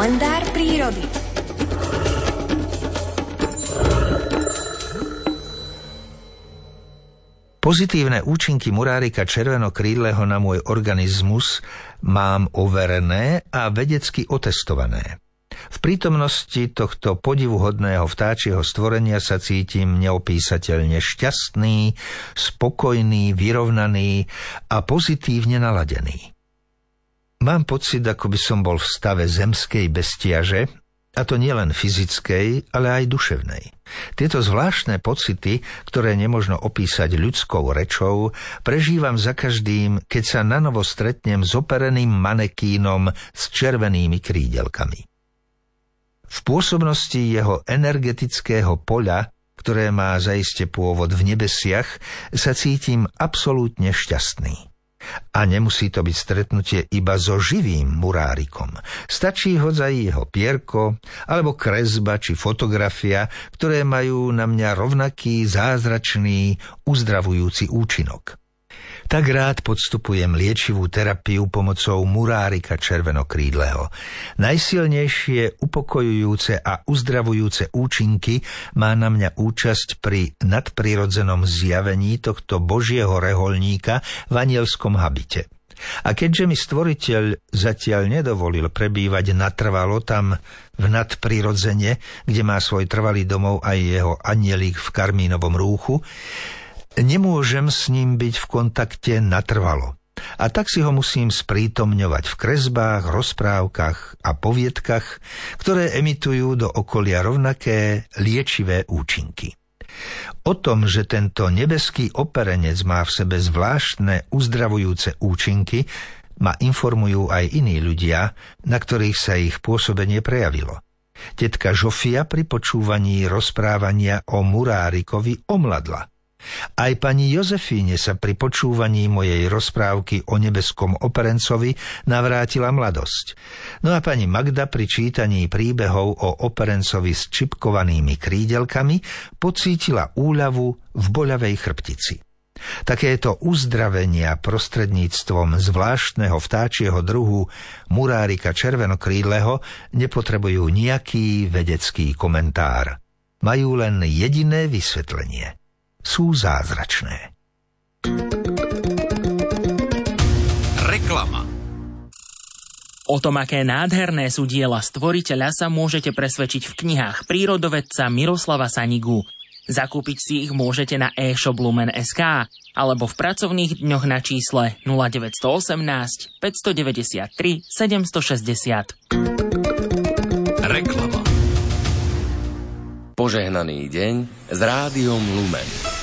Kalendár prírody. Pozitívne účinky murárika červenokrídleho na môj organizmus mám overené a vedecky otestované. V prítomnosti tohto podivuhodného vtáčieho stvorenia sa cítim neopísateľne šťastný, spokojný, vyrovnaný a pozitívne naladený. Mám pocit, ako by som bol v stave zemskej bestiaže, a to nielen fyzickej, ale aj duševnej. Tieto zvláštne pocity, ktoré nemožno opísať ľudskou rečou, prežívam za každým, keď sa nanovo stretnem s opereným manekínom s červenými krídelkami. V pôsobnosti jeho energetického poľa, ktoré má zaiste pôvod v nebesiach, sa cítim absolútne šťastný. A nemusí to byť stretnutie iba so živým murárikom. Stačí hodzaj jeho pierko, alebo kresba či fotografia, ktoré majú na mňa rovnaký zázračný, uzdravujúci účinok. Tak rád podstupujem liečivú terapiu pomocou murárika červenokrídleho. Najsilnejšie upokojujúce a uzdravujúce účinky má na mňa účasť pri nadprirodzenom zjavení tohto božieho reholníka v anielskom habite. A keďže mi stvoriteľ zatiaľ nedovolil prebývať natrvalo tam v nadprirodzene, kde má svoj trvalý domov aj jeho anjelík v karmínovom rúchu, nemôžem s ním byť v kontakte natrvalo. A tak si ho musím sprítomňovať v kresbách, rozprávkach a poviedkach, ktoré emitujú do okolia rovnaké liečivé účinky. O tom, že tento nebeský operenec má v sebe zvláštne uzdravujúce účinky, ma informujú aj iní ľudia, na ktorých sa ich pôsobenie prejavilo. Tetka Žofia pri počúvaní rozprávania o murárikovi omladla. Aj pani Jozefíne sa pri počúvaní mojej rozprávky o nebeskom operencovi navrátila mladosť. No a pani Magda pri čítaní príbehov o operencovi s čipkovanými krídelkami pocítila úľavu v boľavej chrbtici. Takéto uzdravenia prostredníctvom zvláštneho vtáčieho druhu murárika červenokrídleho nepotrebujú nejaký vedecký komentár. Majú len jediné vysvetlenie. Sú zázračné. Reklama. O tom, aké nádherné sú diela stvoriteľa, sa môžete presvedčiť v knihách prírodovedca Miroslava Sanigu. Zakúpiť si ich môžete na e-shop Lumen.sk alebo v pracovných dňoch na čísle 0918 593 760. Reklama. Požehnaný deň s Rádiom Lumen.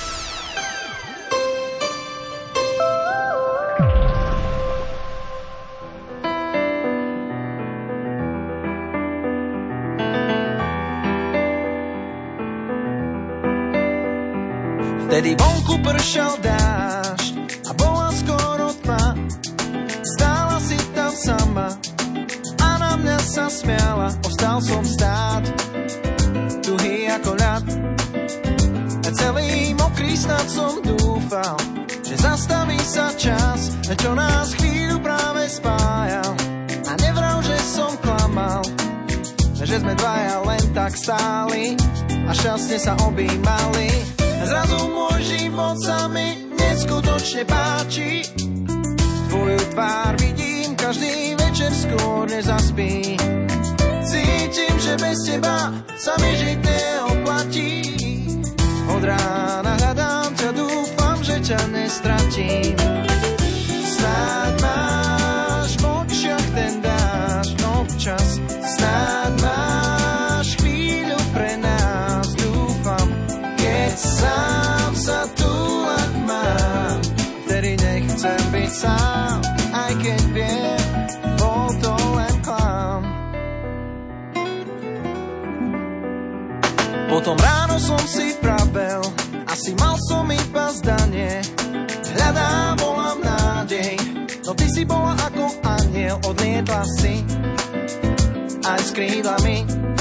Vtedy vonku pršal dážď a bola skoro tma. Stála si tam sama a na mňa sa smiala. Ostal som stáť, tuhý ako ľad. A celý mokrý snad som dúfal, že zastaví sa čas, čo nás chvíľu práve spájal. A nevrav, že som klamal, že sme dvaja len tak stáli a šťastne sa objímali. Zrazu môj život sa mi neskutočne páči. Tvoju tvár vidím každý večer, skôr nezaspí. Cítim, že bez teba sa mi žiť neoplatí. Od rána hľadám ťa, dúfam, že ťa nestratím. Snáď máš v očiach ten dáš občas. Snáď máš chvíľu pre nás, dúfam. Keď sám sa túlať mám, vtedy nechcem byť sám, aj keď viem, bol to len klam. Potom ráno som si pravil, asi mal som iba zdanie. Hľadám, volám nádej, no ty si bola ako anjel, odlietla si aj s krídlami.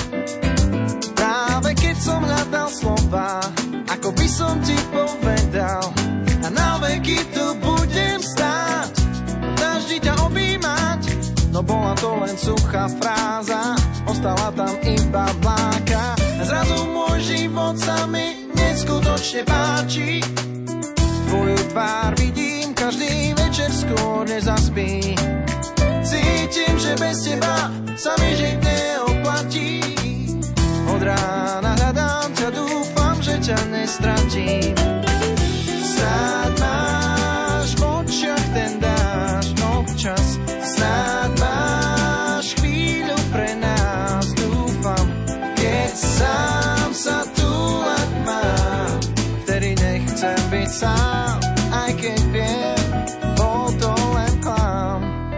Práve keď som hľadal slova, ako by som ti povedal, a na veky tu budem stáť, daždi ťa objímať, no bola to len suchá fráza. teba vláka. Zrazu môj život sa mi neskutočne páči. Tvoju tvár vidím každý večer, skôr nezaspí. Cítim, že bez teba sa mi žiť neoplatí. Od rána hľadám ťa, dúfam, že ťa nestratím. Snáď máš v očiach ten dáš občas, snáď máš chvíľu pre nás, dúfam. Keď sám sa túlať mám, vtedy nechcem byť sám, aj keď viem, bol to len klam.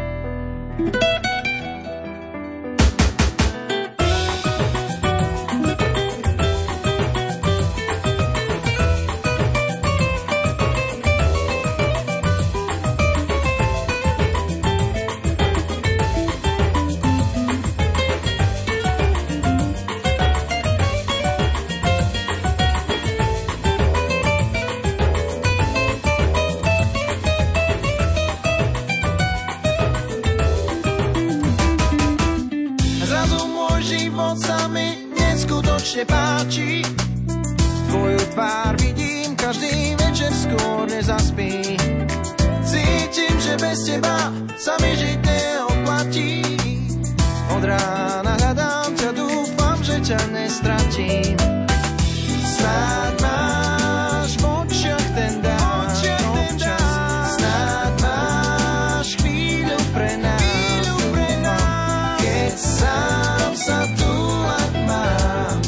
Páči, tvoju tvár vidím každý večer, skôr nezaspí. Cítim, že bez teba sa mi žiť neoplatí. Od rána hľadám ťa, dúfam, že ťa nestratím. Snáď máš v očiach ten dáš občas, snáď máš chvíľu pre nás, dúfam. Keď sám sa túlať mám,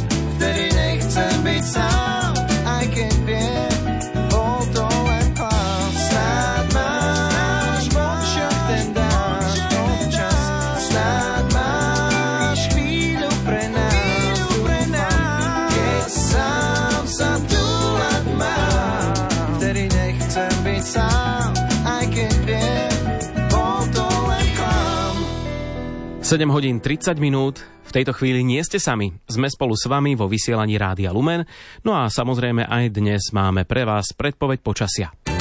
sám, aj keď viem, bol to len klam. Snáď máš v očiach ten dáš občas, snáď máš chvíľu pre nás, dúfam. Keď sám sa túlať mám, vtedy nechcem byť sám, aj keď viem, bol to len klam. 7 hodín 30 minút. V tejto chvíli nie ste sami. Sme spolu s vami vo vysielaní Rádia Lumen. No a samozrejme aj dnes máme pre vás predpoveď počasia.